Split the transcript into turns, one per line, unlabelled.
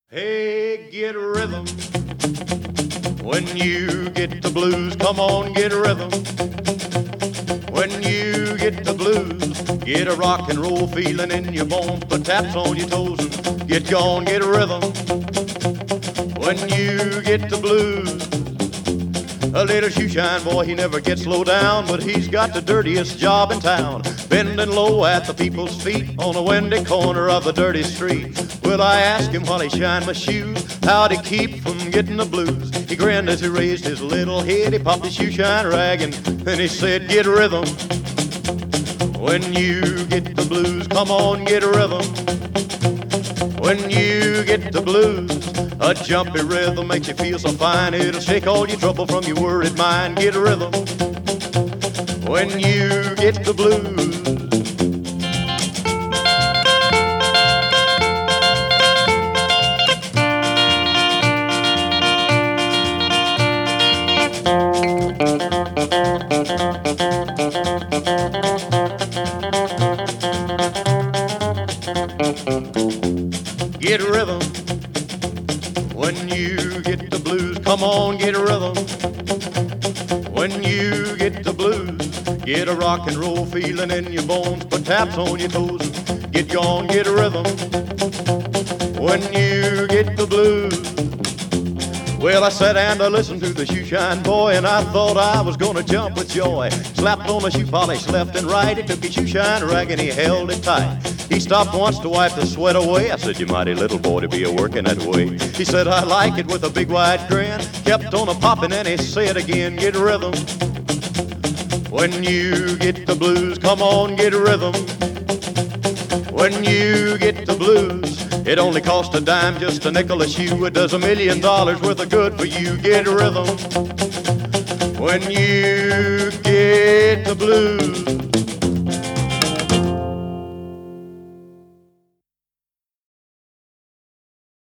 Hey, get rhythm. When you get the blues, come on, get rhythm. When you get the blues, get a rock and roll feeling in your bones, put taps on your toes and get gone, get rhythm. When you get the blues, a little shoeshine boy, he never gets low down, but he's got the dirtiest job in town, bending low at the people's feet on a windy corner of a dirty street. Well, I asked him while he shined my shoes, how'd he keep from getting the blues? He grinned as he raised his little head, he popped his shoeshine rag and he said, get rhythm. When you get the blues, come on, get rhythm. When you get the blues, a jumpy rhythm makes you feel so fine, it'll shake all your trouble from your worried mind. Get rhythm. When you get the blues. Get rhythm. When you get the blues, come on, get rhythm. When you get the blues, get a rock and roll feeling in your bones, put taps on your toes, get gone, get rhythm. When you get the blues. Well, I sat and I listened to the shoeshine boy, and I thought I was gonna jump with joy. Slapped on the shoe polish left and right, he took his shoeshine rag and he held it tight. He stopped once to wipe the sweat away. I said, you mighty little boy to be a-working that way. He said, I like it, with a big wide grin. Kept on a-popping and he said again, get rhythm. When you get the blues, come on, get rhythm. When you get the blues, it only costs a dime, just a nickel a shoe. It does $1 million worth of good for you. Get rhythm. When you get the blues.